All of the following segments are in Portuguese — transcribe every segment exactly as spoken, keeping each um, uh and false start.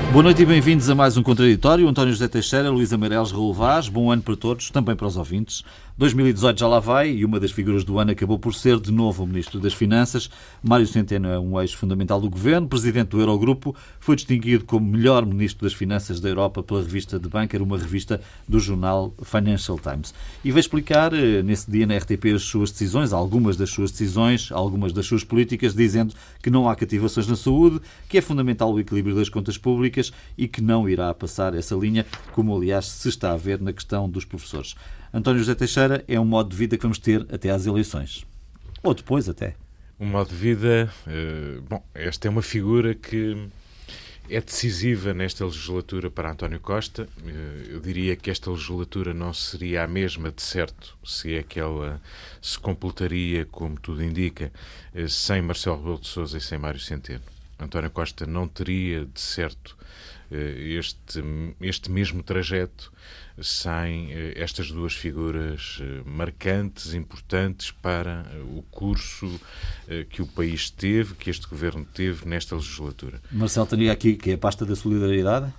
Boa noite e bem-vindos a mais um Contraditório. António José Teixeira, Luísa Meireles, Raul Vaz. Bom ano para todos, também para os ouvintes. dois mil e dezoito já lá vai e uma das figuras do ano acabou por ser, de novo, o Ministro das Finanças. Mário Centeno é um eixo fundamental do Governo, Presidente do Eurogrupo, foi distinguido como melhor Ministro das Finanças da Europa pela revista The Banker, uma revista do jornal Financial Times. E vai explicar, nesse dia na R T P, as suas decisões, algumas das suas decisões, algumas das suas políticas, dizendo que não há cativações na saúde, que é fundamental o equilíbrio das contas públicas e que não irá passar essa linha, como aliás se está a ver na questão dos professores. António José Teixeira, é um modo de vida que vamos ter até às eleições. Ou depois até. Um modo de vida... Uh, bom, esta é uma figura que é decisiva nesta legislatura para António Costa. Uh, eu diria que esta legislatura não seria a mesma, de certo, se é que ela se completaria, como tudo indica, uh, sem Marcelo Rebelo de Sousa e sem Mário Centeno. António Costa não teria, de certo, este, este mesmo trajeto sem estas duas figuras marcantes, importantes para o curso que o país teve, que este governo teve nesta legislatura. Marcelo teria aqui que é a pasta da solidariedade?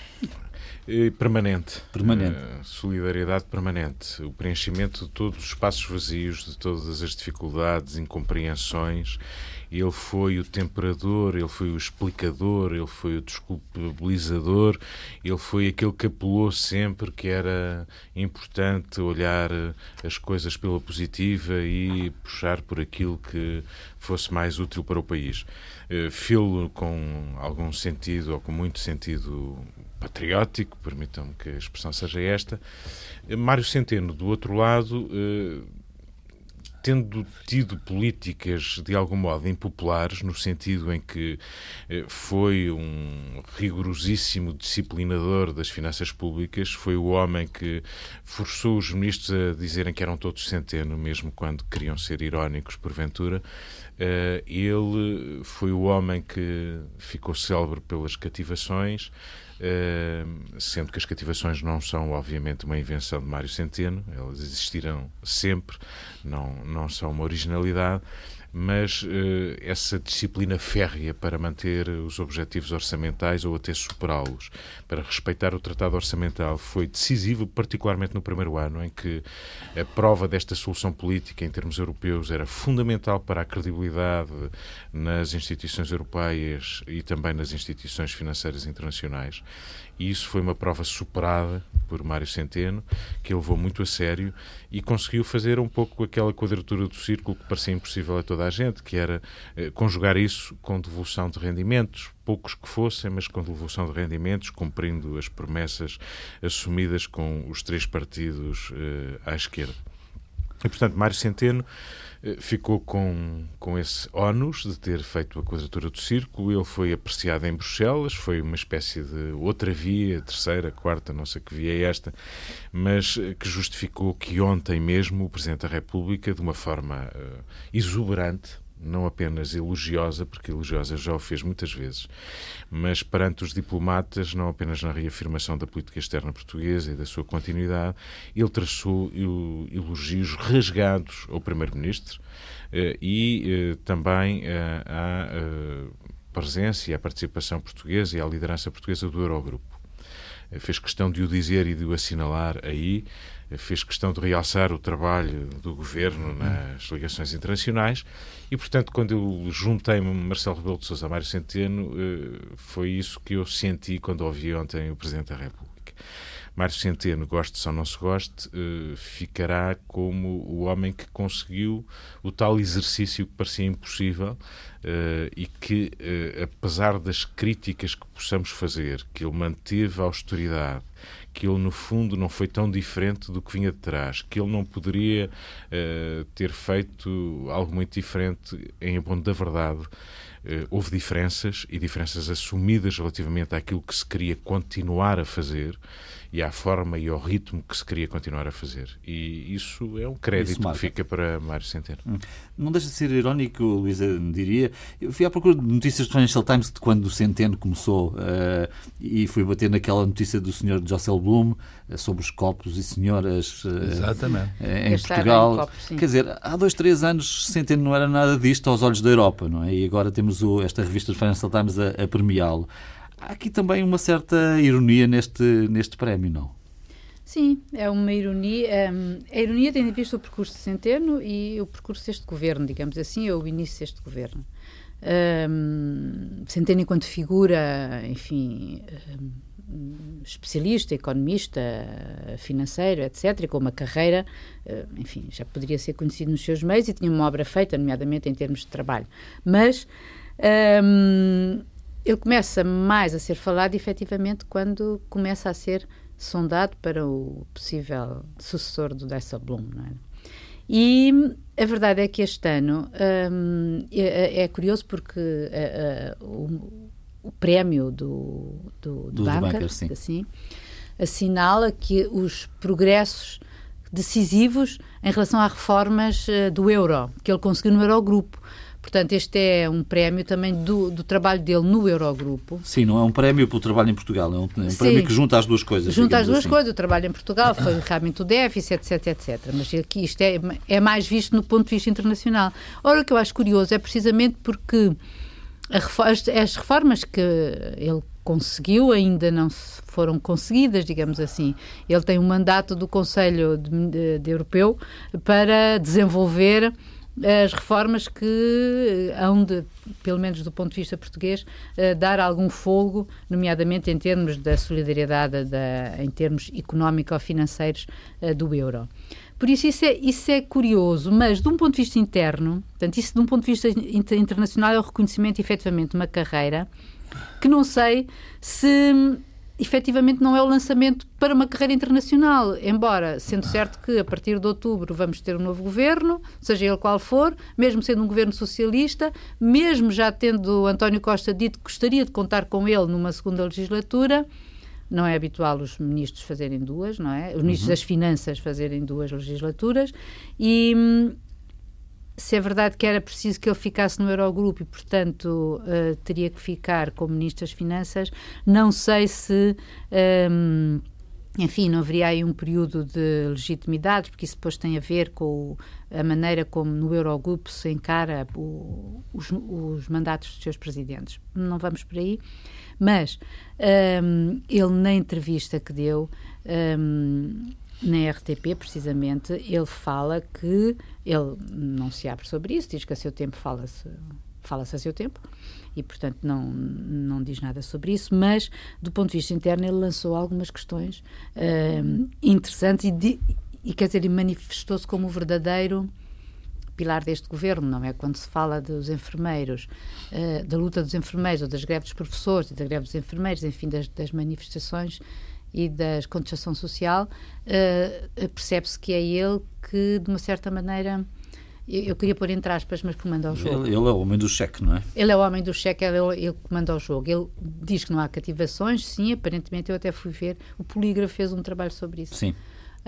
Permanente. Permanente. Uh, solidariedade permanente. O preenchimento de todos os espaços vazios, de todas as dificuldades, incompreensões. Ele foi o temperador, ele foi o explicador, ele foi o desculpabilizador, ele foi aquele que apelou sempre que era importante olhar as coisas pela positiva e puxar por aquilo que fosse mais útil para o país. Uh, fê-lo com algum sentido, ou com muito sentido patriótico, permitam-me que a expressão seja esta. Mário Centeno, do outro lado, eh, tendo tido políticas de algum modo impopulares, no sentido em que eh, foi um rigorosíssimo disciplinador das finanças públicas, foi o homem que forçou os ministros a dizerem que eram todos Centeno, mesmo quando queriam ser irónicos porventura. Uh, ele foi o homem que ficou célebre pelas cativações, uh, sendo que as cativações não são, obviamente, uma invenção de Mário Centeno, elas existirão sempre, não, não são uma originalidade, mas uh, essa disciplina férrea para manter os objetivos orçamentais ou até superá-los, para respeitar o Tratado Orçamental, foi decisivo, particularmente no primeiro ano, em que a prova desta solução política em termos europeus era fundamental para a credibilidade nas instituições europeias e também nas instituições financeiras internacionais. E isso foi uma prova superada por Mário Centeno, que ele levou muito a sério e conseguiu fazer um pouco aquela quadratura do círculo que parecia impossível a toda a gente, que era eh, conjugar isso com devolução de rendimentos, poucos que fossem, mas com devolução de rendimentos, cumprindo as promessas assumidas com os três partidos eh, à esquerda. E, portanto, Mário Centeno eh, ficou com, com esse ónus de ter feito a quadratura do círculo. Ele foi apreciado em Bruxelas, foi uma espécie de outra via, terceira, quarta, não sei que via é esta, mas eh, que justificou que ontem mesmo o Presidente da República, de uma forma eh, exuberante, não apenas elogiosa, porque elogiosa já o fez muitas vezes, mas perante os diplomatas, não apenas na reafirmação da política externa portuguesa e da sua continuidade, ele traçou elogios rasgados ao Primeiro-Ministro e também à presença e à participação portuguesa e à liderança portuguesa do Eurogrupo. Fez questão de o dizer e de o assinalar aí, fez questão de realçar o trabalho do Governo nas ligações internacionais e, portanto, quando eu juntei-me Marcelo Rebelo de Sousa a Mário Centeno, foi isso que eu senti quando ouvi ontem o Presidente da República. Mário Centeno, goste ou não se goste, ficará como o homem que conseguiu o tal exercício que parecia impossível e que, apesar das críticas que possamos fazer, que ele manteve a austeridade, que ele, no fundo, não foi tão diferente do que vinha de trás, que ele não poderia uh, ter feito algo muito diferente, em abono da verdade. Uh, houve diferenças, e diferenças assumidas relativamente àquilo que se queria continuar a fazer e à forma e ao ritmo que se queria continuar a fazer. E isso é um crédito que fica para Mário Centeno. Hum. Não deixa de ser irónico, Luísa, diria. Eu fui à procura de notícias do Financial Times de quando o Centeno começou uh, e fui bater naquela notícia do senhor Josselin Bloom uh, sobre os copos e senhoras uh, Exatamente. Uh, em Portugal. Em copo, Quer dizer, há dois, três anos Centeno não era nada disto aos olhos da Europa, não é? E agora temos o, esta revista do Financial Times a, a premiá-lo. Há aqui também uma certa ironia neste, neste prémio, não? Sim, é uma ironia. Um, a ironia tendo em vista o percurso de Centeno e o percurso deste governo, digamos assim, ou o início deste governo. Um, Centeno enquanto figura, enfim, um, especialista, economista, financeiro, etcétera, com uma carreira, uh, enfim, já poderia ser conhecido nos seus meios e tinha uma obra feita, nomeadamente em termos de trabalho. Mas um, ele começa mais a ser falado, efetivamente, quando começa a ser sondado para o possível sucessor do Dijsselbloem, não é? E a verdade é que este ano um, é, é curioso porque uh, uh, o, o prémio do, do, do, do Banker, assim, assinala que os progressos decisivos em relação às reformas uh, do euro, que ele conseguiu no Eurogrupo. Portanto, este é um prémio também do, do trabalho dele no Eurogrupo. Sim, não é um prémio pelo trabalho em Portugal, é um, é um prémio que junta as duas coisas. Junta as duas assim. coisas, o trabalho em Portugal foi realmente o déficit, etc, etcétera. Mas aqui isto é, é mais visto no ponto de vista internacional. Ora, o que eu acho curioso é precisamente porque a, as, as reformas que ele conseguiu ainda não foram conseguidas, digamos assim. Ele tem um mandato do Conselho de, de, de Europeu para desenvolver as reformas que hão de, pelo menos do ponto de vista português, uh, dar algum folgo, nomeadamente em termos da solidariedade, da, em termos económico-financeiros uh, do euro. Por isso, isso é, isso é curioso, mas de um ponto de vista interno, portanto, isso de um ponto de vista inter- internacional é o reconhecimento, efetivamente, de uma carreira que não sei se efetivamente não é o lançamento para uma carreira internacional, embora, sendo certo que a partir de outubro vamos ter um novo governo, seja ele qual for, mesmo sendo um governo socialista, mesmo já tendo António Costa dito que gostaria de contar com ele numa segunda legislatura, não é habitual os ministros fazerem duas, não é? Os ministros uhum. das Finanças fazerem duas legislaturas, e se é verdade que era preciso que ele ficasse no Eurogrupo e, portanto, uh, teria que ficar como Ministro das Finanças, não sei se, um, enfim, não haveria aí um período de legitimidade, porque isso depois tem a ver com o, a maneira como no Eurogrupo se encara o, os, os mandatos dos seus presidentes. Não vamos por aí, mas um, ele, na entrevista que deu, um, na R T P, precisamente, ele fala que ele não se abre sobre isso, diz que a seu tempo fala-se fala-se a seu tempo e, portanto, não, não diz nada sobre isso, mas, do ponto de vista interno, ele lançou algumas questões uh, interessantes e, de, e, quer dizer, manifestou-se como o verdadeiro pilar deste governo, não é? Quando se fala dos enfermeiros, uh, da luta dos enfermeiros, ou das greves dos professores e da greve dos enfermeiros, enfim, das, das manifestações e da contestação social, uh, percebe-se que é ele que, de uma certa maneira, eu, eu queria pôr entre aspas, mas comanda o jogo. Ele, ele é o homem do cheque, não é? Ele é o homem do cheque, ele, ele comanda o jogo. Ele diz que não há cativações, sim, aparentemente eu até fui ver, o Polígrafo fez um trabalho sobre isso. Sim.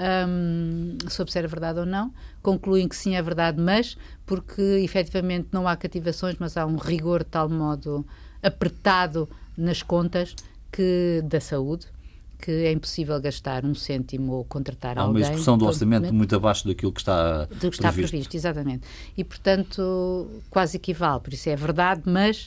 Um, sobre se era verdade ou não, concluem que sim, é verdade, mas porque efetivamente não há cativações, mas há um rigor de tal modo apertado nas contas que, da saúde, que é impossível gastar um cêntimo ou contratar Há alguém. Há uma execução do orçamento muito abaixo daquilo que está previsto. Do que está previsto, previsto exatamente. E, portanto, quase equivale. Por isso é verdade, mas,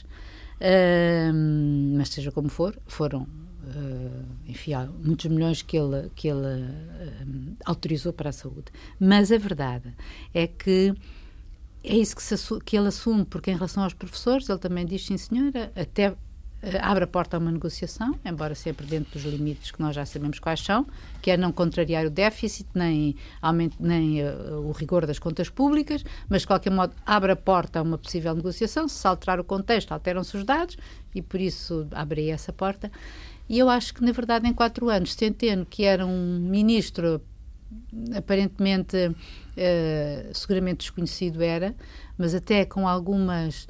uh, mas seja como for, foram, uh, enfim, há muitos milhões que ele, que ele uh, autorizou para a saúde. Mas a verdade é que é isso que, se, que ele assume, porque em relação aos professores, ele também diz, sim senhora, até abre a porta a uma negociação, embora sempre dentro dos limites que nós já sabemos quais são, que é não contrariar o déficit, nem, aumente, nem uh, o rigor das contas públicas, mas de qualquer modo abre a porta a uma possível negociação. Se alterar o contexto, alteram-se os dados e por isso abre aí essa porta. E eu acho que, na verdade, em quatro anos, Centeno, que era um ministro aparentemente uh, seguramente desconhecido era, mas até com algumas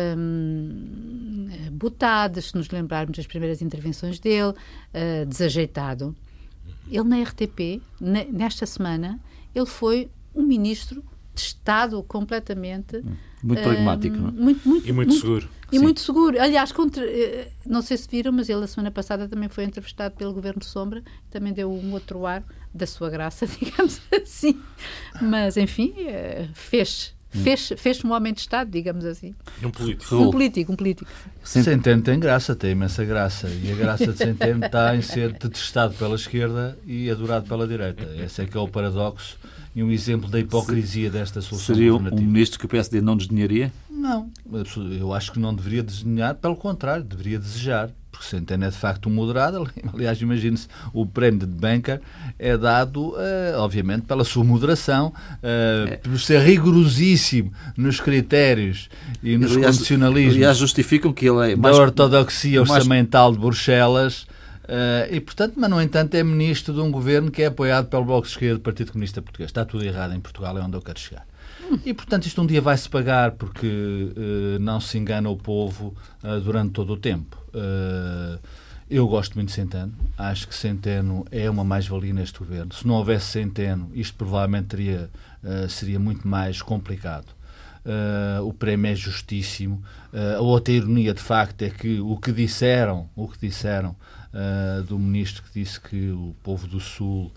Um, botadas, se nos lembrarmos das primeiras intervenções dele, uh, desajeitado. Ele na R T P, ne, nesta semana, ele foi um ministro de Estado completamente... Muito pragmático, um, não é? Muito, muito, e muito, muito seguro. E Sim. muito seguro. Aliás, contra, não sei se viram, mas ele, a semana passada, também foi entrevistado pelo Governo Sombra, também deu um outro ar da sua graça, digamos assim. Mas, enfim, fez Fez, fez um homem de Estado, digamos assim. Um político. Um político, um político. Centeno tem graça, tem imensa graça. E a graça de Centeno está em ser detestado pela esquerda e adorado pela direita. Esse é que é o paradoxo e um exemplo da hipocrisia desta solução Seria governativa. um ministro que o P S D não desdenharia? Não, eu acho que não deveria desdenhar, pelo contrário, deveria desejar. Porque Centeno é de facto um moderado. Aliás, imagine-se, o prémio de banker é dado, uh, obviamente, pela sua moderação, uh, é. por ser rigorosíssimo nos critérios e nos aliás, condicionalismos. Aliás, justificam que ele é mais, da ortodoxia mais... orçamental de Bruxelas. Uh, e, portanto, mas, no entanto, é ministro de um governo que é apoiado pelo Bloco de Esquerda do Partido Comunista Português. Está tudo errado em Portugal, é onde eu quero chegar. E, portanto, isto um dia vai-se pagar porque uh, não se engana o povo uh, durante todo o tempo. Uh, eu gosto muito de Centeno. Acho que Centeno é uma mais-valia neste governo. Se não houvesse Centeno, isto provavelmente teria, uh, seria muito mais complicado. Uh, o prémio é justíssimo. Uh, a outra ironia, de facto, é que o que disseram, o que disseram uh, do ministro que disse que o povo do Sul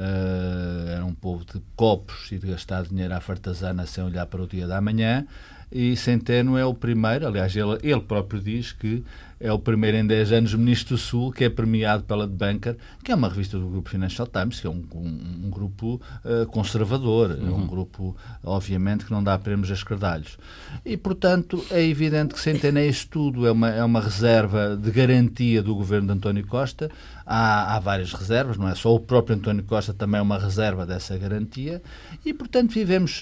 Uh, era um povo de copos e de gastar dinheiro à fartazana sem olhar para o dia da manhã, e Centeno é o primeiro, aliás, ele, ele próprio diz que é o primeiro em dez anos ministro do Sul que é premiado pela The Banker, que é uma revista do grupo Financial Times, que é um, um, um grupo uh, conservador, uhum. é um grupo, obviamente, que não dá prémios a escardalhos. E, portanto, é evidente que Centeno é isso tudo, é uma, é uma reserva de garantia do governo de António Costa. Há, há várias reservas, não é só o próprio António Costa, também é uma reserva dessa garantia, e, portanto, vivemos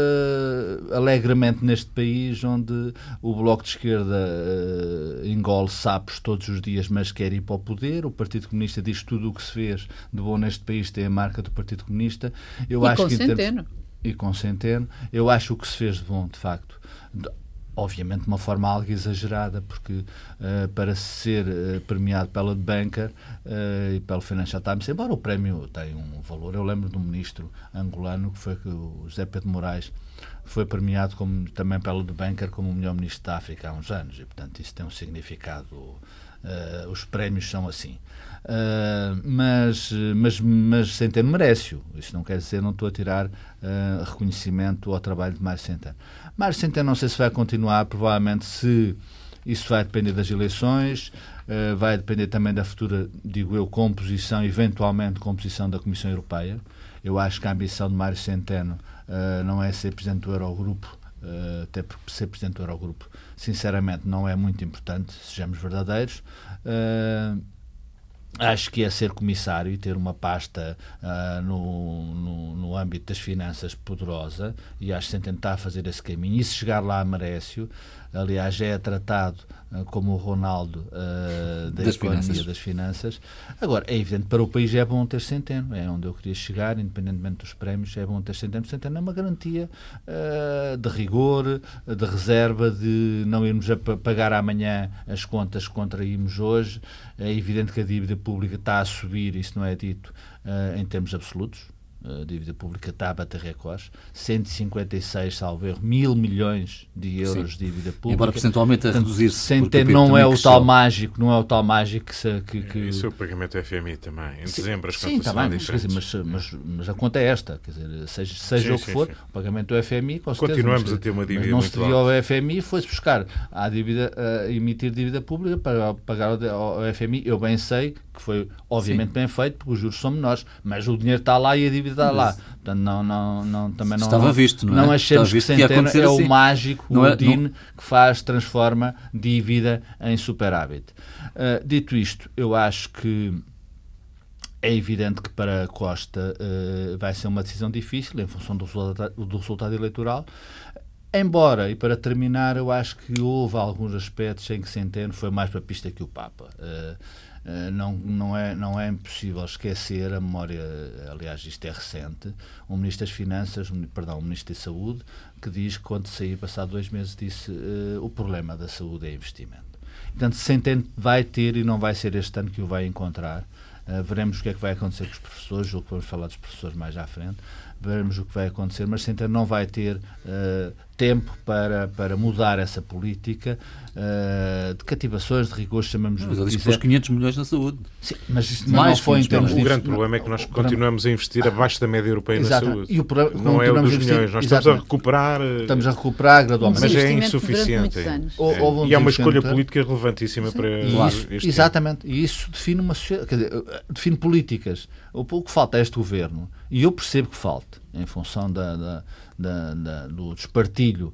uh, alegremente neste país onde o Bloco de Esquerda uh, engole sapos todos os dias, mas quer ir para o poder. O Partido Comunista diz que tudo o que se fez de bom neste país tem a marca do Partido Comunista. Eu e acho com que Centeno. Termos, e com Centeno. Eu acho o que se fez de bom, de facto. Obviamente de uma forma algo exagerada, porque uh, para ser uh, premiado pela Banker uh, e pelo Financial Times, embora o prémio tenha um valor, eu lembro de um ministro angolano, que foi que o José Pedro Moraes, foi premiado como, também pela The Banker como o melhor ministro da África há uns anos, e portanto isso tem um significado, uh, os prémios são assim. Uh, mas, mas, mas Centeno merece-o. Isso não quer dizer, não estou a tirar uh, reconhecimento ao trabalho de Mário Centeno. Mário Centeno não sei se vai continuar, provavelmente se isso vai depender das eleições, uh, vai depender também da futura, digo eu, composição, eventualmente composição da Comissão Europeia. Eu acho que a ambição de Mário Centeno uh, não é ser Presidente do Eurogrupo, uh, até porque ser Presidente do Eurogrupo, sinceramente, não é muito importante, sejamos verdadeiros. Uh, Acho que é ser comissário e ter uma pasta uh, no, no, no âmbito das finanças poderosa, e acho que sem tentar fazer esse caminho. E se chegar lá merece-o. Aliás, já é tratado uh, como o Ronaldo uh, da das economia finanças. das finanças. Agora, é evidente, para o país é bom ter Centeno. É onde eu queria chegar, independentemente dos prémios, é bom ter Centeno. Centeno é uma garantia uh, de rigor, de reserva, de não irmos a pagar amanhã as contas que contraímos hoje. É evidente que a dívida pública está a subir, isso não é dito uh, em termos absolutos. A dívida pública está a bater recordes, cento e cinquenta e seis, salvo erro, mil milhões de euros Sim. de dívida pública. Embora percentualmente a reduzir-se. Centeno não é o tal mágico, não é o tal mágico que... Se, que, que... Isso é o pagamento do F M I também. Em sim, dezembro as sim, contas tá são bem, diferentes. Mas, mas, mas a conta é esta, quer dizer, seja, seja sim, o que sim, for, sim. o pagamento do F M I, com certeza. Continuamos mas, a ter uma dívida mas não muito se devia ao F M I, foi-se buscar a dívida, a emitir dívida pública para pagar ao F M I. Eu bem sei que foi, obviamente, sim. bem feito, porque os juros são menores, mas o dinheiro está lá e a dívida está mas... lá. Portanto, não, não, não, também não, Estava não, visto, não é? Não achemos que Centeno é assim. o mágico, não o é, Odin, não... que faz, transforma dívida em superávit. Uh, dito isto, eu acho que é evidente que para a Costa uh, vai ser uma decisão difícil em função do resultado, do resultado eleitoral. Embora, e para terminar, eu acho que houve alguns aspectos em que Centeno foi mais papista que o Papa. Uh, Uh, não, não, é, não é impossível esquecer a memória, aliás isto é recente, o Ministro das Finanças, perdão, o Ministro da Saúde, que diz que quando sair, passado dois meses, disse uh, o problema da saúde é investimento. Portanto, Centeno vai ter, e não vai ser este ano que o vai encontrar. Uh, veremos o que é que vai acontecer com os professores, ou que vamos falar dos professores mais à frente, veremos o que vai acontecer, mas Centeno não vai ter uh, tempo para, para mudar essa política uh, de cativações, de rigores, chamamos de Mas ele disse que pôs quinhentos milhões na saúde. Sim, mas isso Mais não foi em termos O de... grande problema é que nós continuamos a investir abaixo da média europeia Exato. na saúde. E o pro... Não é o dos milhões. Nós estamos a recuperar... Estamos a recuperar gradualmente. Mas é investimento insuficiente. durante muitos É. anos. É. E é uma escolha política relevantíssima Sim. para E claro, isso, este exatamente. E isso define uma sociedade, quer dizer, define políticas. O pouco que falta a este governo, e eu percebo que falta, em função da, da, da, da, do despartilho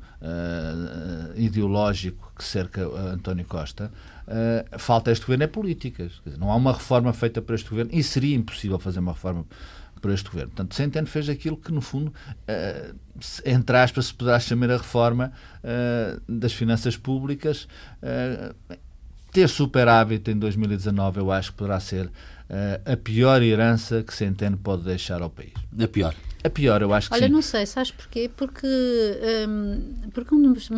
uh, ideológico que cerca uh, António Costa, uh, falta a este governo é políticas. Quer dizer, não há uma reforma feita para este governo e seria impossível fazer uma reforma para este governo. Portanto, Centeno fez aquilo que, no fundo, uh, entre aspas, se poderá chamar a reforma uh, das finanças públicas. Uh, ter superávit em dois mil e dezanove eu acho que poderá ser uh, a pior herança que Centeno pode deixar ao país. A pior. A pior, eu acho que Olha, sim. não sei, sabes porquê? Porque, hum, porque um dos,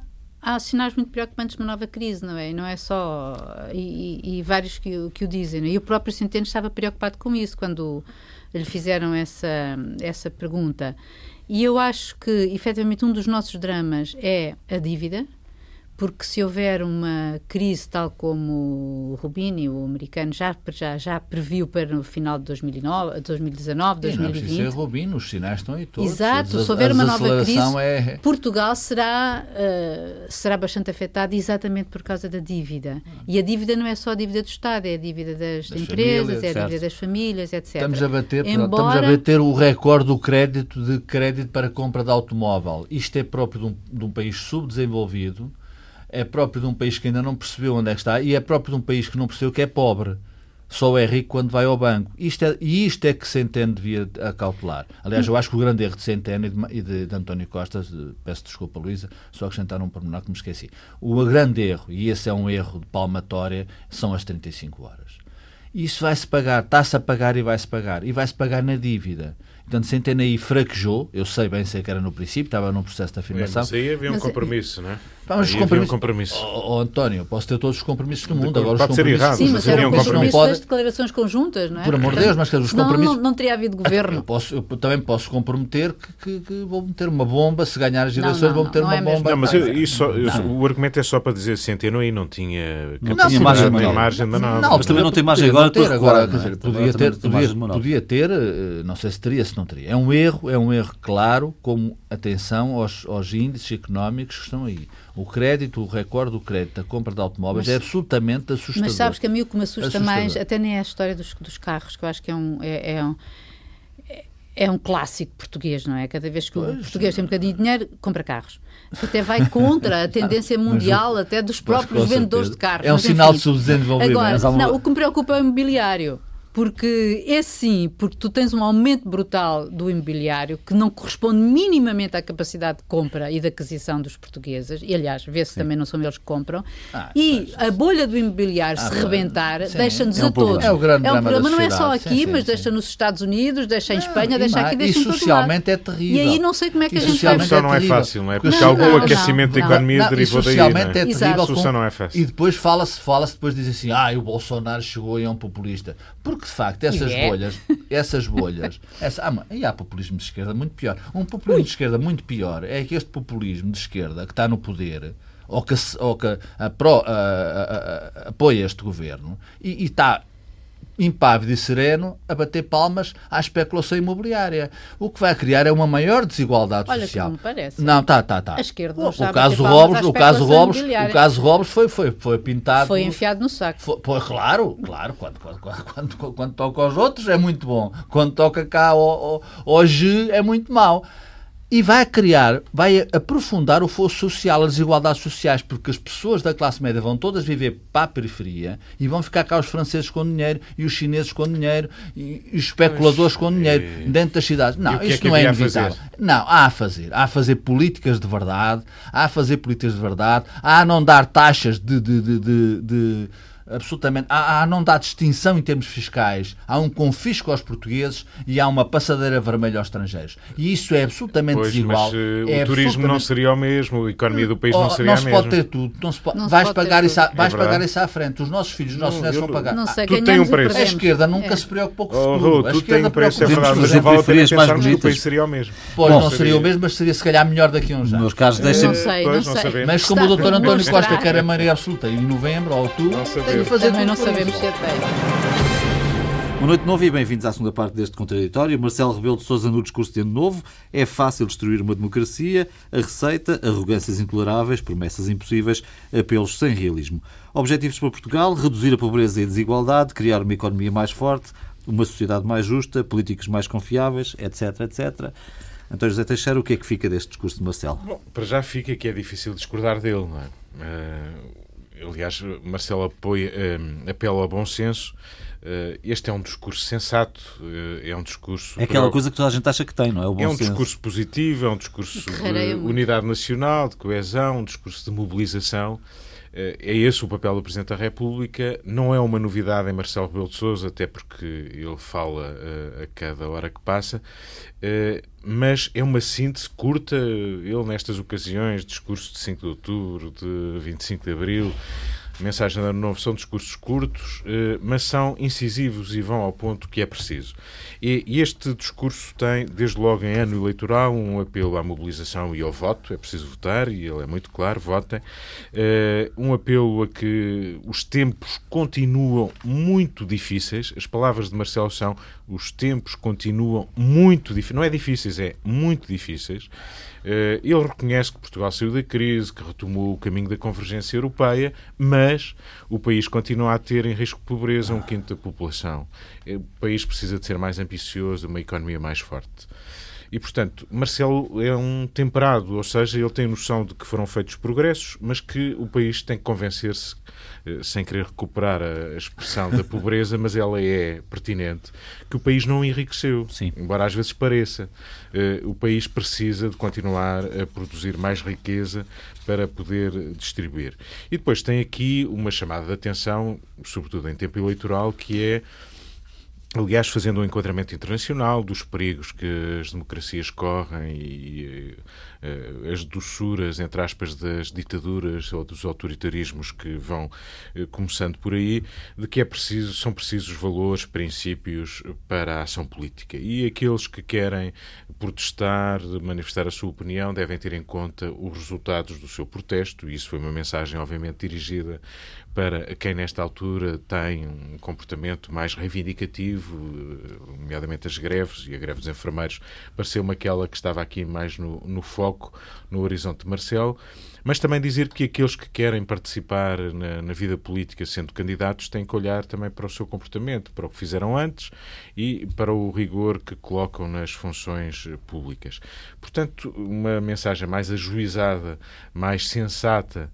há sinais muito preocupantes numa nova crise, não é? Não é só... E, e, e vários que, o- que o dizem. Não é? E o próprio Centeno estava preocupado com isso quando lhe fizeram essa, essa pergunta. E eu acho que, efetivamente, um dos nossos dramas é a dívida, porque se houver uma crise tal como o Rubini, o americano, já, já, já previu para o final de dois mil e nove, dois mil e dezanove, Sim, não é preciso ser dois mil e vinte... Rubino, os sinais estão aí todos. Exato, A des- se houver a uma nova crise, desaceleração é... Portugal será, uh, será bastante afetado exatamente por causa da dívida. E a dívida não é só a dívida do Estado, é a dívida das, Das empresas, famílias, é a certo. dívida das famílias, etcétera. Estamos a bater, pronto, Embora- estamos a bater o recorde do crédito de crédito para compra de automóvel. Isto é próprio de um, de um país subdesenvolvido, é próprio de um país que ainda não percebeu onde é que está e é próprio de um país que não percebeu que é pobre. Só é rico quando vai ao banco. Isto é, e isto é que Centeno devia acautelar. Aliás, eu acho que o grande erro de Centeno e de, e de, de António Costa, de, peço desculpa, Luísa, só acrescentar um pormenor que me esqueci. O grande erro, e esse é um erro de palmatória, são as trinta e cinco horas. Isso vai-se pagar, está-se a pagar e vai-se pagar. E vai-se pagar na dívida. Portanto, Centeno aí fraquejou, eu sei bem, sei que era no princípio, estava num processo de É, afirmação. mas aí havia um Mas- compromisso, não é? Vamos, Aí os havia um compromissos. compromisso. Oh, oh, António, eu posso ter todos os compromissos do mundo. Pode Agora, os ser compromissos- errado, Sim, mas mas havia era um um compromissos compromisso não pode- das declarações conjuntas, não é? Por amor de Portanto, Deus, mas quer dizer, os senão compromissos- Não, não teria havido governo. Eu, posso, eu também posso comprometer que, que, que vou meter uma bomba, se ganhar as Não, eleições não, vou não, meter não uma é mesmo. bomba. Não, mas Não, eu- isso só- eu- não. o argumento é só para dizer Centeno aí não tinha Não capacidade, tinha margem de nem manobra. margem de manobra. Não, Mas também não tem podia margem agora, ter, estou a agora, recuar, quer não é? dizer, Também podia não ter, tem margem de podia, manobra. podia ter, eh, não sei se teria, se não teria. É um erro, é um erro claro, como atenção aos, aos índices económicos que estão aí. O crédito, o recorde do crédito, a compra de automóveis Mas- é absolutamente assustador. Mas sabes que a mim o que me assusta Assustador. mais, até nem é a história dos, dos carros, que eu acho que é um, é, é um, é- é um clássico português, não é? Cada vez que o Pois, português tem um bocadinho de dinheiro, compra carros. Que até vai contra a tendência mundial, até dos Mas próprios com vendedores certeza. de carros. É um Mas, sinal enfim. de subdesenvolvimento. Agora, Mas há uma- não, o que me preocupa é o imobiliário. Porque esse sim, porque tu tens um aumento brutal do imobiliário que não corresponde minimamente à capacidade de compra e de aquisição dos portugueses, e aliás, vê-se também não são eles que compram, Ah, e a bolha do imobiliário Ah, se pois. rebentar, Sim. deixa-nos É um a problema. todos. É o grande drama da problema, não é só sociedade. aqui, Sim, sim, mas sim. deixa nos Estados Unidos, deixa em Não, Espanha, e deixa mais- aqui, deixa e em todo lado. socialmente é terrível. E aí não sei como é que E a gente vai... socialmente A solução não é terrível. fácil, não é? Porque Porque não, algum não, aquecimento da não. economia Não, e derivou daí, socialmente não é é? Exato. terrível. A solução com- não é fácil. E depois fala-se, fala-se, depois diz assim, ah, o Bolsonaro chegou e é um populista. Porque, de facto, essas E é. bolhas, essas bolhas, essa, ah, mas- e há populismo de esquerda muito pior. Um populismo de esquerda muito pior é que este populismo de esquerda que está no poder, ou que, se- ou que a pró- a- a- a- apoia este governo, e, e está impávido e sereno a bater palmas à especulação imobiliária. O que vai criar é uma maior desigualdade Olha que social. não me parece. Não, tá, tá, tá. A esquerda o, não o sabe caso bater palmas Robles, à o caso especulação Robles, imobiliária. o caso Robles foi foi foi pintado. Foi enfiado no saco. Foi, foi, claro, claro, quando, quando, quando, quando, quando toca aos outros é muito bom, quando toca cá ao, ao, ao G é muito mau. E vai criar, vai aprofundar o fosso social, as desigualdades sociais, porque as pessoas da classe média vão todas viver para a periferia e vão ficar cá os franceses com dinheiro e os chineses com dinheiro e os especuladores com dinheiro e- dentro das cidades. E Não, o que é isto que não é havia a inevitável. fazer? Não, há a fazer. Há a fazer políticas de verdade, há a fazer políticas de verdade, há a não dar taxas de, de, de, de, de, absolutamente... Há, há, não dá distinção em termos fiscais. Há um confisco aos portugueses e há uma passadeira vermelha aos estrangeiros. E isso é absolutamente pois, desigual. Mas uh, é o turismo absolutamente... não seria o mesmo, a economia do país oh, não seria não a mesma. Não se pode ter tudo. Não se pode... Não vais se pode pagar, isso, à... É vais pagar isso à frente. Os nossos filhos, os nossos netos vão pagar. Não sei, tudo ganhamos tem um e preço. A perdemos. esquerda nunca É. se preocupou com o Oh, futuro. Ru, A tudo tem esquerda um preço, é preocupa-se verdade, com mas o não vale a pena periferias mais pensarmos que o bonitas. país seria o mesmo. Pois, Bom, não seria seria. o mesmo, mas seria se calhar melhor daqui a uns Nos anos. meus casos, Não deixem-me... sei, Pois, não não sei. sabemos. Mas como o Está doutor por António mostrar. Costa quer a maioria absoluta em novembro ou outubro, Não tem sabemos. de fazer Também não tudo por sabemos isso. se é bem. Boa noite de novo e bem-vindos à segunda parte deste contraditório. Marcelo Rebelo de Sousa no discurso de ano novo. É fácil destruir uma democracia. A receita, arrogâncias intoleráveis, promessas impossíveis, apelos sem realismo. Objetivos para Portugal, reduzir a pobreza e a desigualdade, criar uma economia mais forte, uma sociedade mais justa, políticos mais confiáveis, etc, etcétera. António José Teixeira, o que é que fica deste discurso de Marcelo? Bom, para já fica que é difícil discordar dele, não é? Uh, aliás, Marcelo apoia, uh, apela ao bom senso. Uh, este é um discurso sensato, uh, é um discurso... É aquela para... coisa que toda a gente acha que tem, não é? O bom É um senso. discurso positivo, é um discurso de Carreira muito. unidade nacional, de coesão, um discurso de mobilização. É esse o papel do Presidente da República. Não é uma novidade em Marcelo Rebelo de Sousa, até porque ele fala uh, a cada hora que passa, uh, mas é uma síntese curta. Ele, nestas ocasiões, discurso de cinco de outubro, de vinte e cinco de abril, mensagem de ano novo, são discursos curtos, uh, mas são incisivos e vão ao ponto que é preciso. E, e este discurso tem, desde logo em ano eleitoral, um apelo à mobilização e ao voto. É preciso votar, e ele é muito claro, votem. Uh, um apelo a que os tempos continuam muito difíceis. As palavras de Marcelo são: os tempos continuam muito difíceis. Não é difíceis, é muito difíceis. Uh, ele reconhece que Portugal saiu da crise, que retomou o caminho da convergência europeia, mas o país continua a ter em risco de pobreza um quinto da população. O país precisa de ser mais ambicioso, uma economia mais forte. E, portanto, Marcelo é um temperado, ou seja, ele tem noção de que foram feitos progressos, mas que o país tem que convencer-se, sem querer recuperar a expressão da pobreza, mas ela é pertinente, que o país não enriqueceu, Sim. embora às vezes pareça. O país precisa de continuar a produzir mais riqueza para poder distribuir. E depois tem aqui uma chamada de atenção, sobretudo em tempo eleitoral, que é, aliás, fazendo um enquadramento internacional dos perigos que as democracias correm e uh, as doçuras, entre aspas, das ditaduras ou dos autoritarismos que vão uh, começando por aí, de que é preciso, são precisos valores, princípios para a ação política. E aqueles que querem protestar, manifestar a sua opinião, devem ter em conta os resultados do seu protesto, e isso foi uma mensagem, obviamente, dirigida para quem, nesta altura, tem um comportamento mais reivindicativo, nomeadamente as greves, e a greve dos enfermeiros pareceu-me aquela que estava aqui mais no, no foco, no horizonte de Marcelo. Mas também dizer que aqueles que querem participar na, na vida política sendo candidatos têm que olhar também para o seu comportamento, para o que fizeram antes e para o rigor que colocam nas funções públicas. Portanto, uma mensagem mais ajuizada, mais sensata,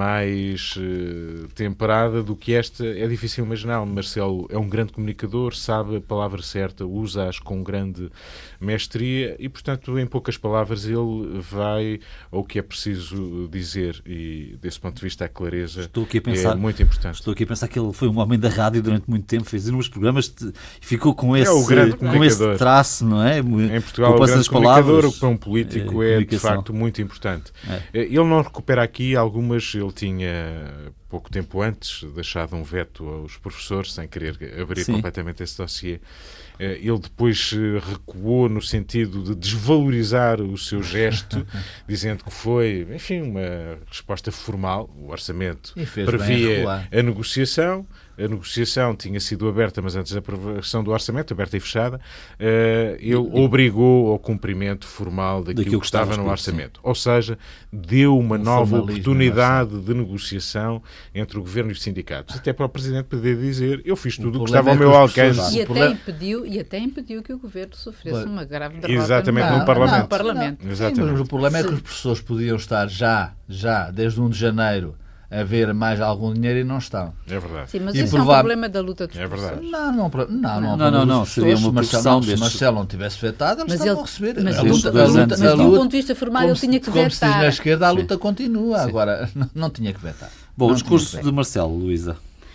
mais eh, temperada do que esta é difícil imaginar. Marcelo é um grande comunicador, sabe a palavra certa, usa-as com grande mestria e, portanto, em poucas palavras, ele vai ao que é preciso dizer, e desse ponto de vista a clareza Estou aqui a pensar, é muito importante. Estou aqui a pensar que ele foi um homem da rádio durante muito tempo, fez inúmeros programas e ficou com esse, É o grande com esse comunicador. traço, não é? Em Portugal, o Poupança grande das palavras, comunicador, o que para um político é, é, de comunicação. facto muito importante. É. Ele não recupera aqui algumas, ele tinha pouco tempo antes deixado um veto aos professores, sem querer abrir Sim. completamente esse dossiê. Ele depois recuou no sentido de desvalorizar o seu gesto, dizendo que foi, enfim, uma resposta formal. O orçamento previa a negociação. A negociação tinha sido aberta, mas antes da aprovação do orçamento, aberta e fechada, ele obrigou ao cumprimento formal daquilo, daquilo que estava no orçamento. Sim. Ou seja, deu uma um nova oportunidade de negociação entre o governo e os sindicatos. Até para o Presidente poder dizer, eu fiz tudo o que estava ao meu alcance. E até, impediu, e até impediu que o governo sofresse uma grave derrota Exatamente, no, no Parlamento. No Parlamento. Não, Exatamente. Sim, mas o problema é que os professores podiam estar já, já, desde um de janeiro, a ver mais algum dinheiro e não estão. É verdade. Sim, mas e isso prova... é um problema da luta dos é verdade. Não, não, não, não, não, não, não, não seria uma Marcelo, destes... Se Marcelo não tivesse vetado, eles mas estavam ele, a receber. Mas, a luta, a luta, mas, a luta, de um ponto de vista formal, como ele tinha que se, como vetar. Se diz na esquerda, a luta Sim. continua. Sim. Agora, não, não tinha que vetar. Bom, não o discurso de Marcelo, Luísa.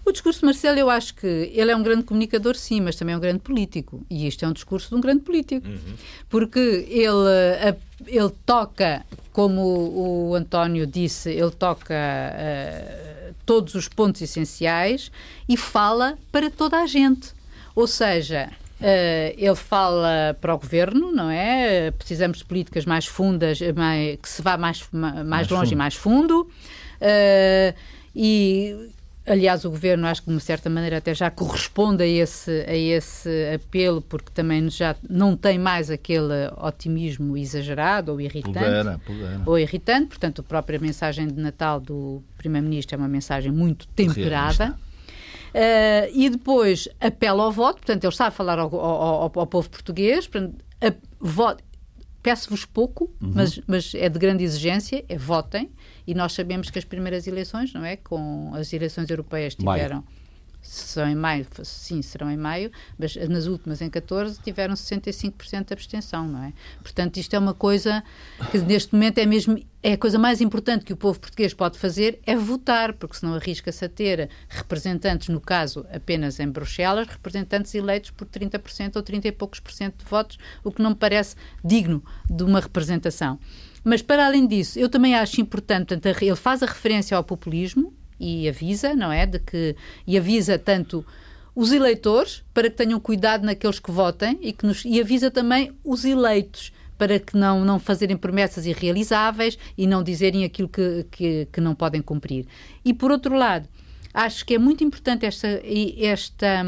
O discurso de Marcelo, eu acho que ele é um grande comunicador, sim, mas também é um grande político. E isto é um discurso de um grande político. Uhum. Porque ele, ele toca, como o António disse, ele toca uh, todos os pontos essenciais e fala para toda a gente. Ou seja, uh, ele fala para o governo, não é? Precisamos de políticas mais fundas, mais, que se vá mais, mais, mais longe fundo. e mais fundo. Uh, e... Aliás, o Governo, acho que de uma certa maneira até já corresponde a esse, a esse apelo, porque também já não tem mais aquele otimismo exagerado ou irritante. Pudera, pudera. Ou irritante. Portanto, a própria mensagem de Natal do Primeiro-Ministro é uma mensagem muito temperada. Uh, e depois apela ao voto. Portanto, ele está a falar ao, ao, ao, ao povo português. Portanto, a, voto, peço-vos pouco, uhum. mas, mas é de grande exigência, é votem. E nós sabemos que as primeiras eleições, não é? Com as eleições europeias tiveram... Maio. Serão em maio, sim, serão em maio, mas nas últimas, em catorze, tiveram sessenta e cinco por cento de abstenção, não é? Portanto, isto é uma coisa que neste momento é mesmo... É a coisa mais importante que o povo português pode fazer, é votar, porque senão arrisca-se a ter representantes, no caso, apenas em Bruxelas, representantes eleitos por trinta por cento ou trinta e poucos por cento de votos, o que não me parece digno de uma representação. Mas, para além disso, eu também acho importante, portanto, ele faz a referência ao populismo e avisa, não é? De que, e avisa tanto os eleitores, para que tenham cuidado naqueles que votem, e, que nos, e avisa também os eleitos, para que não, não fazerem promessas irrealizáveis e não dizerem aquilo que, que, que não podem cumprir. E, por outro lado, acho que é muito importante esta... esta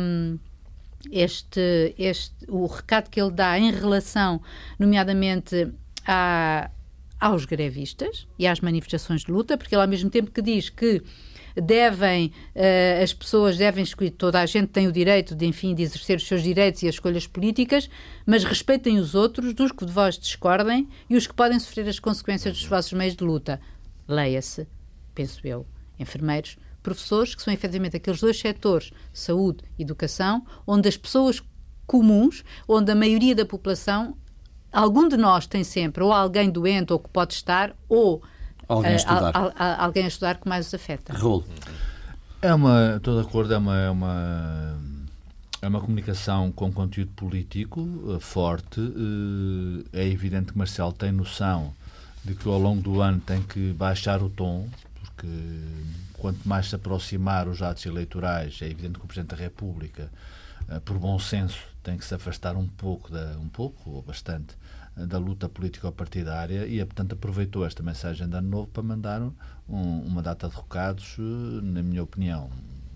este, este, o recado que ele dá em relação, nomeadamente, à... aos grevistas e às manifestações de luta, porque ele, ao mesmo tempo que diz que devem, uh, as pessoas devem escolher, toda a gente tem o direito de, enfim, de exercer os seus direitos e as escolhas políticas, mas respeitem os outros, dos que de vós discordem e os que podem sofrer as consequências dos vossos meios de luta. Leia-se, penso eu, enfermeiros, professores, que são efetivamente aqueles dois setores, saúde e educação, onde as pessoas comuns, onde a maioria da população, algum de nós tem sempre ou alguém doente ou que pode estar, ou alguém a estudar, a, a, a, alguém a estudar que mais os afeta. Rolo. É uma, estou de acordo, é uma, é uma, é uma comunicação com conteúdo político uh, forte. Uh, é evidente que Marcelo tem noção de que ao longo do ano tem que baixar o tom, porque quanto mais se aproximar os atos eleitorais, é evidente que o Presidente da República, uh, por bom senso, tem que se afastar um pouco, da, um pouco ou bastante, da luta político-partidária e, portanto, aproveitou esta mensagem de Ano Novo para mandar um, uma data de recados, na minha opinião,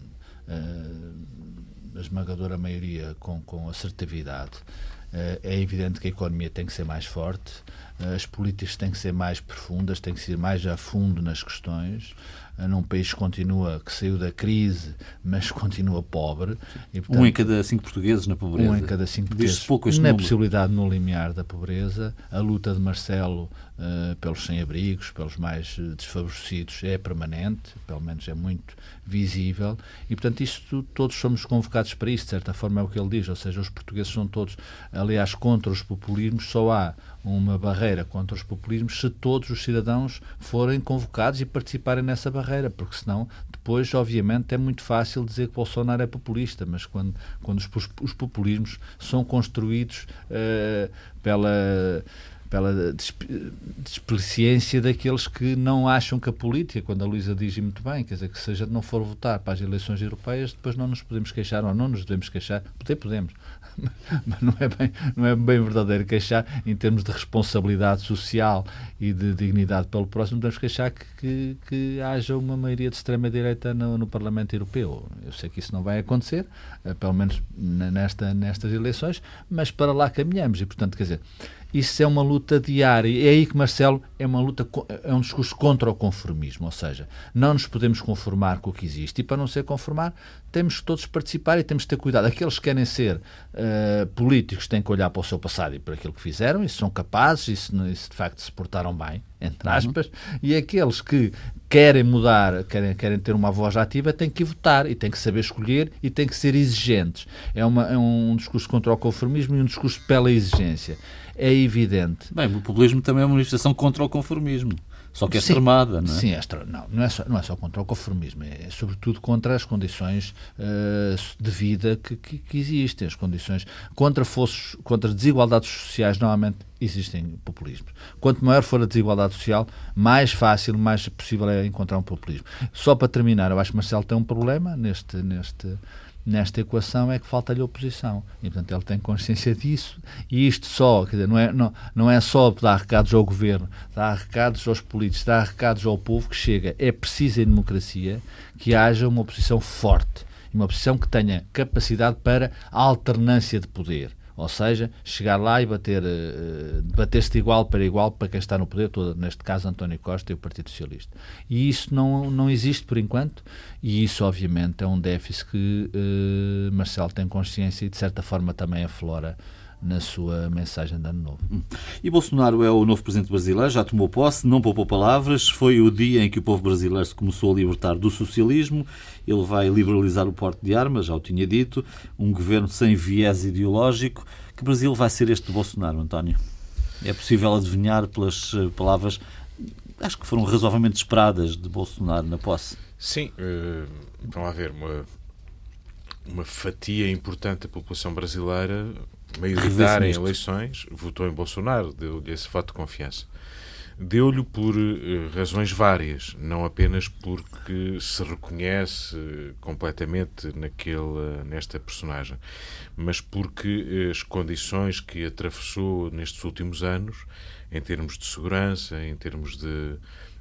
a esmagadora maioria com, com assertividade. É evidente que a economia tem que ser mais forte, as políticas têm que ser mais profundas, têm que ser mais a fundo nas questões. Num país que continua, que saiu da crise, mas continua pobre. E, portanto, um em cada cinco portugueses na pobreza. Um em cada cinco portugueses. Pouco este na número. Possibilidade no limiar da pobreza. A luta de Marcelo uh, pelos sem-abrigos, pelos mais uh, desfavorecidos, é permanente, pelo menos é muito visível. E, portanto, isto, todos somos convocados para isso, de certa forma é o que ele diz. Ou seja, os portugueses são todos, aliás, contra os populismos. Só há uma barreira contra os populismos se todos os cidadãos forem convocados e participarem nessa barreira, porque senão depois, obviamente, é muito fácil dizer que Bolsonaro é populista, mas quando, quando os, os populismos são construídos uh, pela... pela desplicência daqueles que não acham que a política, quando a Luísa diz muito bem, quer dizer, que se a gente não for votar para as eleições europeias, depois não nos podemos queixar, ou não nos devemos queixar, poder podemos, mas não é bem, não é bem verdadeiro queixar em termos de responsabilidade social e de dignidade pelo próximo, devemos queixar que, que, que haja uma maioria de extrema-direita no, no Parlamento Europeu. Eu sei que isso não vai acontecer, pelo menos nesta, nestas eleições, mas para lá caminhamos e, portanto, quer dizer, isso é uma luta diária. É aí que Marcelo é uma luta, é um discurso contra o conformismo, ou seja, não nos podemos conformar com o que existe e para não ser conformar temos que todos participar e temos que ter cuidado. Aqueles que querem ser uh, políticos têm que olhar para o seu passado e para aquilo que fizeram e se são capazes e se, e se de facto se portaram bem, entre aspas, uhum. e aqueles que querem mudar, querem, querem ter uma voz ativa, têm que votar e têm que saber escolher e têm que ser exigentes. É, uma, é um discurso contra o conformismo e um discurso pela exigência. É evidente. Bem, o populismo também é uma manifestação contra o conformismo. Só que é extremada, não é? Sim, é extra... não, não, é só, não é só contra o conformismo, é, é sobretudo contra as condições uh, de vida que, que, que existem, as condições contra, fossos, contra as desigualdades sociais, normalmente existem populismos. Quanto maior for a desigualdade social, mais fácil, mais possível é encontrar um populismo. Só para terminar, eu acho que Marcelo tem um problema neste... neste nesta equação, é que falta-lhe oposição. E, portanto, ele tem consciência disso. E isto só, quer dizer, não é, não, não é só dar recados ao governo, dar recados aos políticos, dar recados ao povo que chega. É preciso, em democracia, que haja uma oposição forte. Uma oposição que tenha capacidade para a alternância de poder. Ou seja, chegar lá e bater, uh, bater-se de igual para igual para quem está no poder, todo, neste caso António Costa e o Partido Socialista. E isso não, não existe por enquanto, e isso obviamente é um déficit que uh, Marcelo tem consciência e de certa forma também aflora na sua mensagem de Ano Novo. E Bolsonaro é o novo presidente brasileiro, já tomou posse, não poupou palavras, foi o dia em que o povo brasileiro se começou a libertar do socialismo, ele vai liberalizar o porte de armas, já o tinha dito, um governo sem viés ideológico. Que Brasil vai ser este de Bolsonaro, António? É possível adivinhar pelas palavras, acho que foram razoavelmente esperadas, de Bolsonaro na posse? Sim, uh, vão haver uma, uma fatia importante da população brasileira maioritária em eleições, votou em Bolsonaro, deu-lhe esse voto de confiança. Deu-lhe por uh, razões várias, não apenas porque se reconhece uh, completamente naquele, nesta personagem, mas porque uh, as condições que atravessou nestes últimos anos, em termos de segurança, em termos de,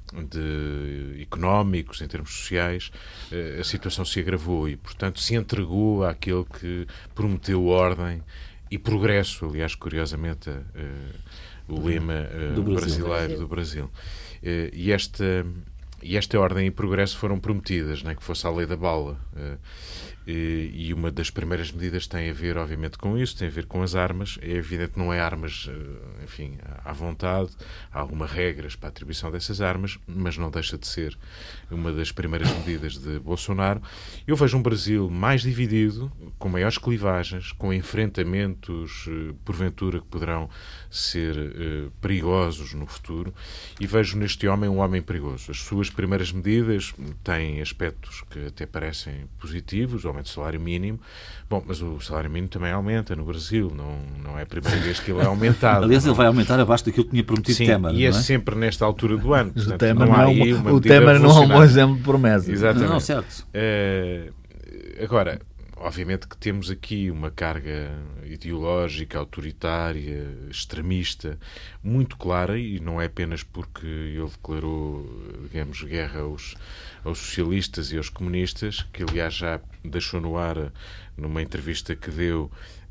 de económicos, em termos sociais, uh, a situação se agravou e, portanto, se entregou àquele que prometeu ordem e progresso, aliás, curiosamente, uh, o lema uh, do brasileiro do Brasil. Uh, e, esta, e esta ordem e progresso foram prometidas, né, que fosse a lei da bala. Uh, e, e uma das primeiras medidas tem a ver, obviamente, com isso, tem a ver com as armas. É evidente que não é armas, uh, enfim, à vontade. Há algumas regras para a atribuição dessas armas, mas não deixa de ser uma das primeiras medidas de Bolsonaro. Eu vejo um Brasil mais dividido, com maiores clivagens, com enfrentamentos, uh, porventura, que poderão ser uh, perigosos no futuro, e vejo neste homem um homem perigoso. As suas primeiras medidas têm aspectos que até parecem positivos, o aumento do salário mínimo. Bom, mas o salário mínimo também aumenta no Brasil, não, não é a primeira vez que ele é aumentado. Aliás, não. Ele vai aumentar abaixo daquilo que tinha prometido Sim, Temer. e é, não é sempre nesta altura do ano. Portanto, o Temer não, não, há é aí um, uma o Temer não é um bom exemplo de promessa. Exatamente. Não, certo. Uh, agora, obviamente que temos aqui uma carga ideológica, autoritária, extremista, muito clara, e não é apenas porque ele declarou, digamos, guerra aos, aos socialistas e aos comunistas, que aliás já deixou no ar, numa entrevista que deu,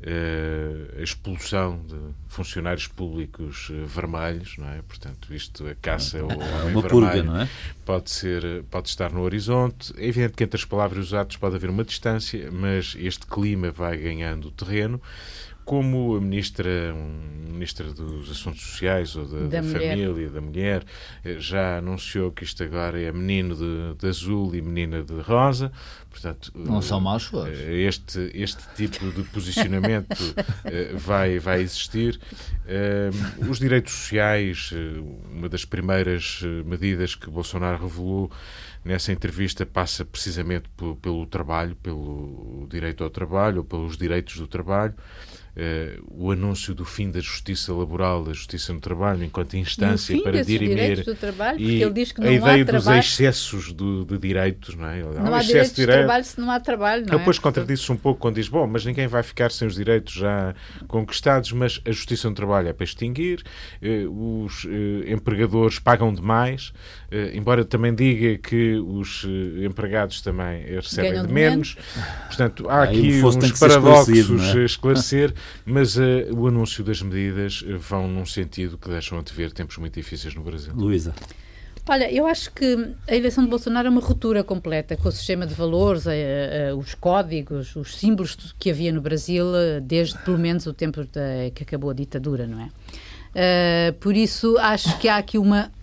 a expulsão de funcionários públicos vermelhos, não é? Portanto, isto, a caça ao homem uma vermelho, purga, não é? Pode ser, pode estar no horizonte. É evidente que entre as palavras e os atos pode haver uma distância, mas este clima vai ganhando terreno. Como a ministra, um, ministra dos Assuntos Sociais ou da, da, da família, da mulher, já anunciou que isto agora é menino de, de azul e menina de rosa. Portanto, não são maus flores. Este, este tipo de posicionamento vai, vai existir. Os direitos sociais, uma das primeiras medidas que Bolsonaro revelou nessa entrevista passa precisamente pelo trabalho, pelo direito ao trabalho ou pelos direitos do trabalho. Uh, o anúncio do fim da justiça laboral, da justiça no trabalho, enquanto instância para dirimir do trabalho, e ele diz que não a ideia há dos trabalho. excessos do, de direitos, não é? Não há, um há direitos de, de trabalho se não há trabalho, não ele é? Depois contradiz-se um pouco quando diz, bom, mas ninguém vai ficar sem os direitos já conquistados, mas a justiça no trabalho é para extinguir, uh, os uh, empregadores pagam demais, uh, embora também diga que os uh, empregados também recebem Ganham de de menos. menos. Portanto, há Aí aqui uns paradoxos a esclarecer, mas uh, o anúncio das medidas uh, vão num sentido que deixam antever tempos muito difíceis no Brasil. Luísa. Olha, eu acho que a eleição de Bolsonaro é uma ruptura completa com o sistema de valores, a, a, os códigos, os símbolos que havia no Brasil desde pelo menos o tempo da, que acabou a ditadura, não é? Uh, por isso acho que há aqui uma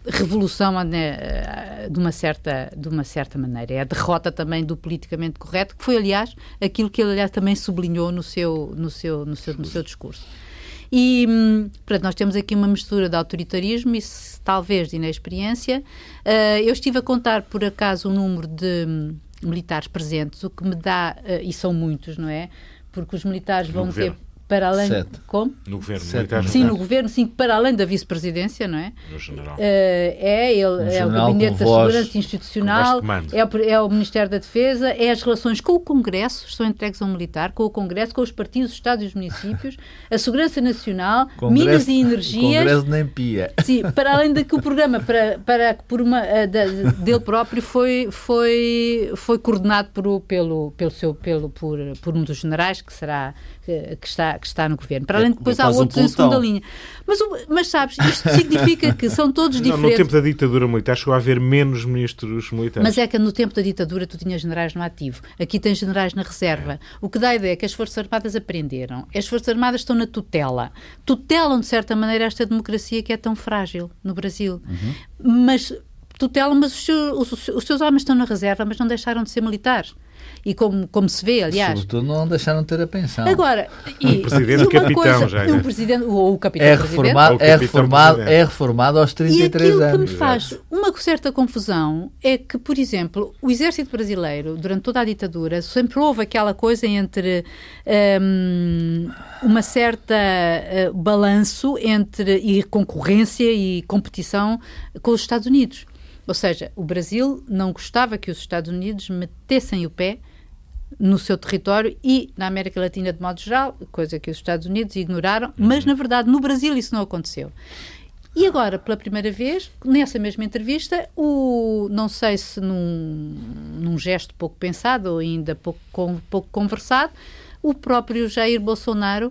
revolução, né, de, uma certa, de uma certa maneira. É a derrota também do politicamente correto, que foi, aliás, aquilo que ele, aliás, também sublinhou no seu, no seu, no seu, no seu discurso. E, portanto, nós temos aqui uma mistura de autoritarismo e, talvez, de inexperiência. Uh, eu estive a contar, por acaso, o número de militares presentes, o que me dá, uh, e são muitos, não é? Porque os militares vão ter... Para além Sete. Como? No governo militar. Sim, no governo, sim, para além da vice-presidência, não é? No general. Uh, é, ele, no é general, o Gabinete da voz, Segurança Institucional, é o, é o Ministério da Defesa, é as relações com o Congresso, estão entregues a um militar, com o Congresso, com os partidos, os Estados e os municípios, a Segurança Nacional, Congresso, Minas e Energias. O Congresso nem pia. Sim, para além de que o programa para, para, por uma, da, dele próprio foi, foi, foi coordenado por, pelo, pelo seu, pelo, por, por um dos generais que será que está, que está no governo. Para além de depois é, há outros um em segunda linha. Mas, mas sabes, isto significa que são todos diferentes. Não, no tempo da ditadura militar chegou a haver menos ministros militares. Mas é que no tempo da ditadura tu tinhas generais no ativo. Aqui tens generais na reserva. É. O que dá a ideia é que as Forças Armadas aprenderam. As Forças Armadas estão na tutela. Tutelam, de certa maneira, esta democracia que é tão frágil no Brasil. Uhum. Mas tutelam, mas os seus, os, os seus homens estão na reserva, mas não deixaram de ser militares. E como, como se vê, aliás... Sobretudo não deixaram de ter a pensão. Agora, e, o presidente e uma capitão coisa, já é. O presidente, ou o capitão é reformado, presidente, é, reformado, é reformado aos trinta e três anos. E aquilo anos. que me faz uma certa confusão é que, por exemplo, o exército brasileiro, durante toda a ditadura, sempre houve aquela coisa entre um, uma certa uh, balanço entre e concorrência e competição com os Estados Unidos. Ou seja, o Brasil não gostava que os Estados Unidos metessem o pé no seu território e na América Latina de modo geral, coisa que os Estados Unidos ignoraram, uhum. mas na verdade no Brasil isso não aconteceu. E agora, pela primeira vez, nessa mesma entrevista, o, não sei se num, num gesto pouco pensado ou ainda pouco, com, pouco conversado, o próprio Jair Bolsonaro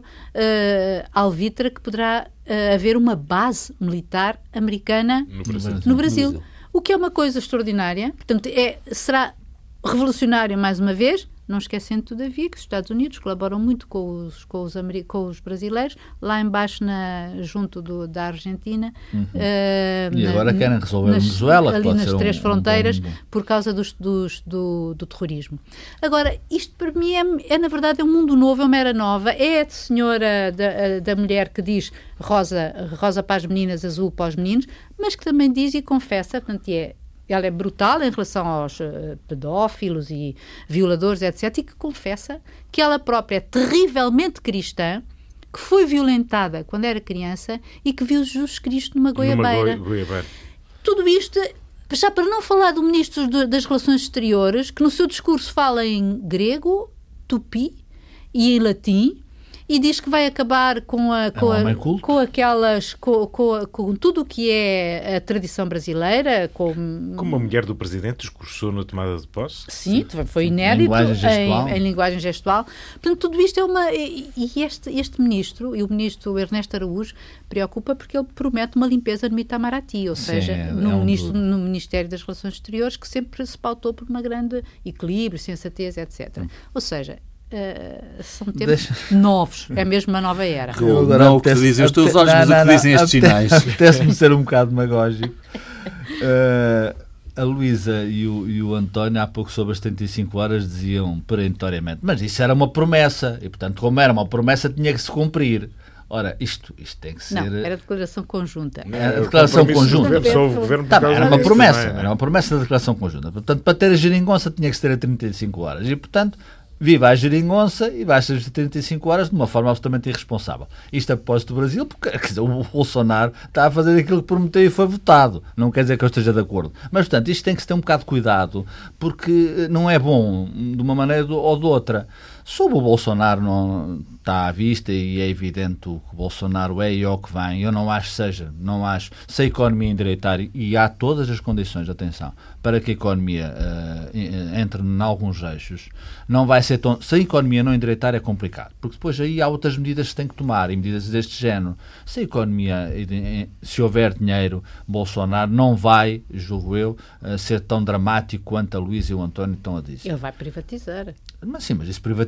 uh, alvitra que poderá uh, haver uma base militar americana no Brasil. No Brasil. No Brasil. O que é uma coisa extraordinária, portanto, é, será revolucionário mais uma vez, não esquecendo, todavia, que os Estados Unidos colaboram muito com os, com os, com os brasileiros, lá embaixo, na, junto do, da Argentina. Uhum. Uh, e na, agora querem resolver nas, Venezuela, ali pode nas ser três um, fronteiras, um bom... por causa dos, dos, do, do terrorismo. Agora, isto para mim é, é, na verdade, é um mundo novo, é uma era nova. É a senhora da, da mulher que diz rosa, rosa para as meninas, azul para os meninos, mas que também diz e confessa, portanto, é ela é brutal em relação aos uh, pedófilos e violadores, etcétera, e que confessa que ela própria é terrivelmente cristã, que foi violentada quando era criança e que viu Jesus Cristo numa goiabeira. Numa goiabeira. Tudo isto, já para não falar do Ministro de, das Relações Exteriores, que no seu discurso fala em grego, tupi e em latim, e diz que vai acabar com, a, com, é um a, com aquelas, com, com, com tudo o que é a tradição brasileira. Com... Como a mulher do Presidente discursou na tomada de posse. Sim, foi inédito. Linguagem gestual. Em, em linguagem gestual. Portanto, tudo isto é uma... E, e este, este ministro, e o ministro Ernesto Araújo, preocupa porque ele promete uma limpeza no Itamaraty, ou seja, Sim, é, no, é um ministro, do... no Ministério das Relações Exteriores, que sempre se pautou por uma grande equilíbrio, sensatez, etcétera. Hum. Ou seja, Uh, são tempos Deixa... novos, é mesmo uma nova era. Eu agora não apetece... o que dizem os teus olhos, não, mas não, o que não, dizem estes sinais. Apetece-me ser um bocado demagógico. Uh, a Luísa e o, e o António, há pouco sobre as setenta e cinco horas, diziam perentoriamente, mas isso era uma promessa, e portanto, como era uma promessa, tinha que se cumprir. Ora, isto, isto tem que ser... Não, era declaração conjunta. Era declaração conjunta. Só o governo tá, era uma promessa, também, era uma promessa da declaração conjunta. Portanto, para ter a geringonça tinha que se ter a trinta e cinco horas. E, portanto, viva a geringonça e baixa as trinta e cinco horas de uma forma absolutamente irresponsável. Isto a propósito do Brasil, porque quer dizer, o Bolsonaro está a fazer aquilo que prometeu e foi votado. Não quer dizer que eu esteja de acordo. Mas, portanto, isto tem que se ter um bocado de cuidado, porque não é bom de uma maneira ou de outra. Sobre o Bolsonaro não está à vista e é evidente o que o Bolsonaro é e é o que vem. Eu não acho que seja, não acho. Se a economia endireitar, e há todas as condições, atenção, para que a economia uh, entre em alguns eixos, não vai ser tão... Se a economia não endireitar é complicado, porque depois aí há outras medidas que se tem que tomar, e medidas deste género. Se a economia, se houver dinheiro, Bolsonaro não vai, julgo eu, uh, ser tão dramático quanto a Luísa e o António estão a dizer. Ele vai privatizar. Mas sim, mas isso privatiza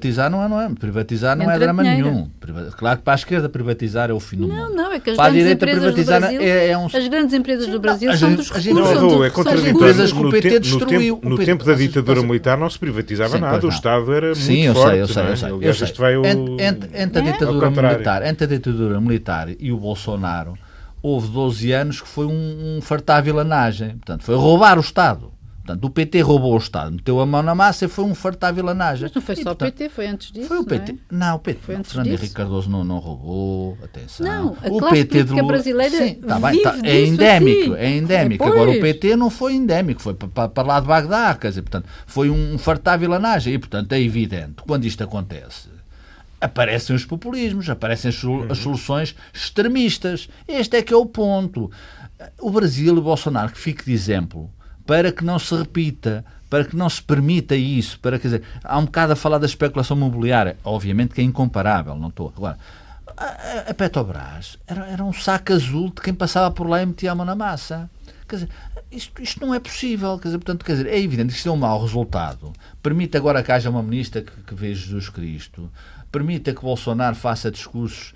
privatizar não é, não é. Privatizar não é drama nenhum. Claro que para a esquerda privatizar é o fim do mundo. Não, não, é que as para a grandes direita empresas privatizar do Brasil, é, é um... as grandes empresas do Brasil as, são dos as, recursos. Não, Não, Raul, é contraditório. que o P T no, destruiu. Tempo, no, o P T, tempo da vocês, ditadura vocês, militar não se privatizava sim, nada. O não. Estado era sim, muito eu forte. sei, eu sei, é? eu sei. Aliás, eu sei. isto vai o... Entre, entre, entre, a é? ditadura militar, entre a ditadura militar e o Bolsonaro, houve doze anos que foi um, um fartar vilanagem. Portanto, foi roubar o Estado. Portanto, o P T roubou o Estado, meteu a mão na massa e foi um fartar vilanagem. Mas não foi e, só portanto, o P T, foi antes disso, foi o P T. não é? Não, o P T. Foi Não, antes Fernando disso. Henrique Cardoso não, não roubou. Atenção. Não, a o classe P T política de Lula... brasileira Sim, tá bem, vive tá, é disso endémico, assim. é endémico. Depois. Agora o P T não foi endémico, foi para, para lá de Bagdá, quer dizer, portanto, foi um fartar vilanagem. E, portanto, é evidente, quando isto acontece, aparecem os populismos, aparecem as, solu- as soluções extremistas. Este é que é o ponto. O Brasil e o Bolsonaro, que fique de exemplo, para que não se repita, para que não se permita isso, para, quer dizer, há um bocado a falar da especulação imobiliária, obviamente que é incomparável, não estou. Agora, a, a Petrobras era, era um saco azul de quem passava por lá e metia a mão na massa. Quer dizer, isto, isto não é possível, quer dizer, portanto, quer dizer, é evidente que isto é um mau resultado. Permite agora que haja uma ministra que, que vê Jesus Cristo, permita que Bolsonaro faça discursos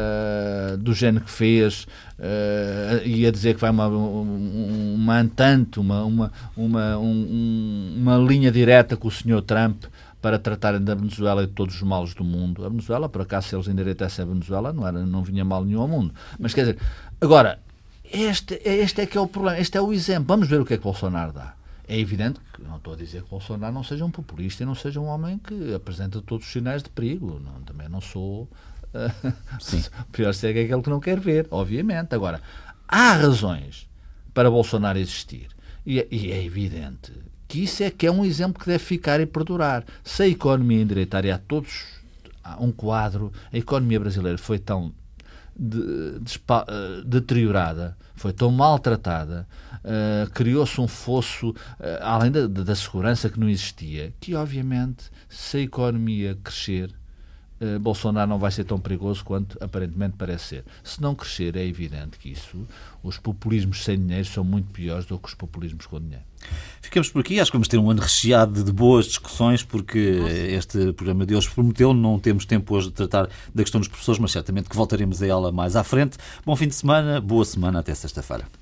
uh, do género que fez uh, e a dizer que vai uma, uma, uma antante, uma, uma, uma, um, uma linha direta com o senhor Trump para tratarem da Venezuela e de todos os males do mundo. A Venezuela, por acaso, se eles endireitassem a Venezuela, não, era, não vinha mal nenhum ao mundo. Mas, quer dizer, agora, este, este é que é o problema, este é o exemplo. Vamos ver o que é que Bolsonaro dá. É evidente que não estou a dizer que Bolsonaro não seja um populista e não seja um homem que apresenta todos os sinais de perigo. Não, também não sou... Uh, Sim. O pior cego é aquele que não quer ver, obviamente. Agora, há razões para Bolsonaro existir. E, e é evidente que isso é que é um exemplo que deve ficar e perdurar. Se a economia endireitar, e há todos há um quadro, a economia brasileira foi tão de, de, de, deteriorada, foi tão maltratada, uh, criou-se um fosso, uh, além da, da segurança que não existia, que obviamente, se a economia crescer, uh, Bolsonaro não vai ser tão perigoso quanto aparentemente parece ser. Se não crescer, é evidente que isso, os populismos sem dinheiro são muito piores do que os populismos com dinheiro. Ficamos por aqui, acho que vamos ter um ano recheado de boas discussões, porque Nossa. este programa de hoje prometeu, não temos tempo hoje de tratar da questão dos professores, mas certamente que voltaremos a ela mais à frente. Bom fim de semana, boa semana, até sexta-feira.